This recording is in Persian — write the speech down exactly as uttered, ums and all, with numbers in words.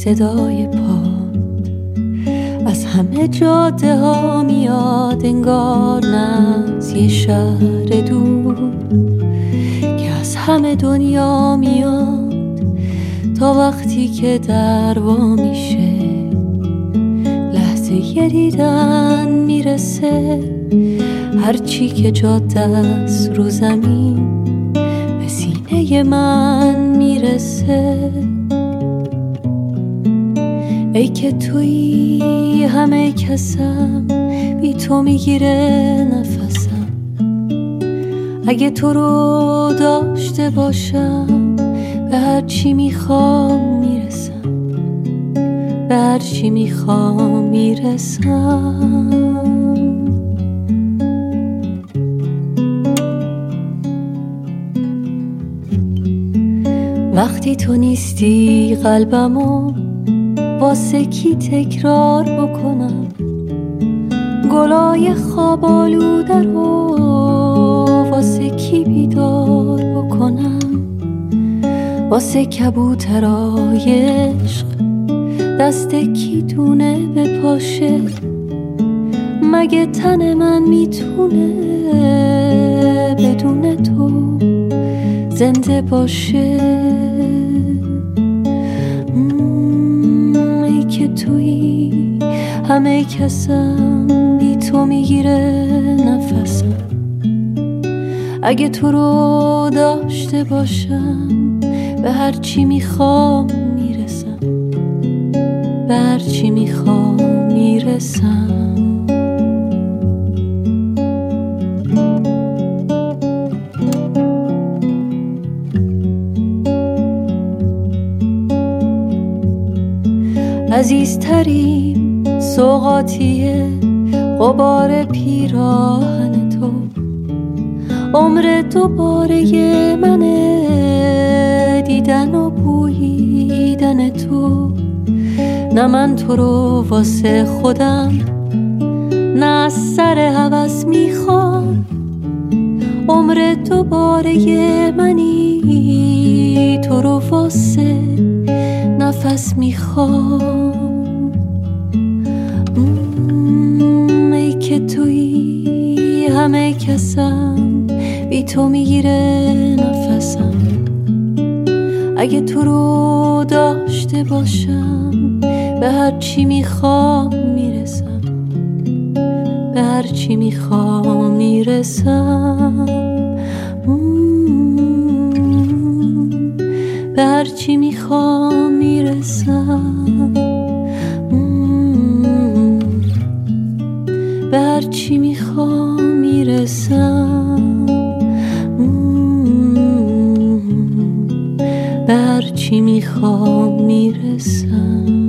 صدای پاد از همه جاده ها میاد، انگار نه از یه شهر دور که از همه دنیا میاد. تا وقتی که در وا میشه لحظه یه دیدن میرسه، هرچی که جاده است رو زمین به سینه من میرسه. ای که تویی همه کسم، بی تو میگیره نفسم. اگه تو رو داشته باشم به هر چی میخوام میرسم، به هر چی میخوام میرسم. وقتی تو نیستی قلبمو واسه کی تکرار بکنم؟ گلای خواب آلوده رو واسه کی بیدار بکنم؟ واسه کبوترای عشق دست کی دونه بپاشه؟ مگه تن من میتونه بدون تو زنده باشه؟ ای که تویی همه کسم، بی تو میگیره نفسم. اگه تو رو داشته باشم به هر چی میخوام میرسم، به هر چی میخوام میرسم. عزیزترین سوغاتیه غبار پیراهن تو، عمر دوباره منه دیدن و بوییدن تو. نه من تو رو واسه خودم، نه از سر هوس میخوام. عمر دوباره منی تو رو واسه نفس میخوام. ای که تویی همه کسم، بی تو میگیره نفسم. اگه تو رو داشته باشم به هر چی میخوام میرسم، به هر چی میخوام میرسم. به هر چی میخوام میرسم، به هر چی میخوام میرسم، به هر چی میخوام میرسم.